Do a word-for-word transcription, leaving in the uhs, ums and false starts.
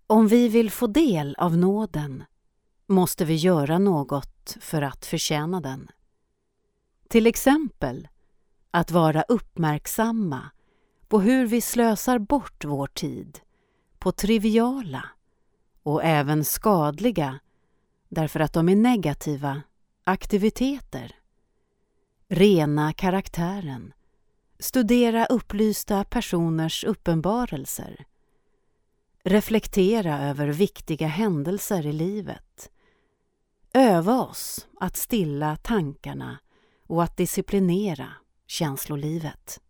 Om vi vill få del av nåden måste vi göra något för att förtjäna den. Till exempel att vara uppmärksamma på hur vi slösar bort vår tid på triviala och även skadliga, därför att de är negativa, aktiviteter. Rena karaktären, studera upplysta personers uppenbarelser, reflektera över viktiga händelser i livet, öva oss att stilla tankarna och att disciplinera känslolivet.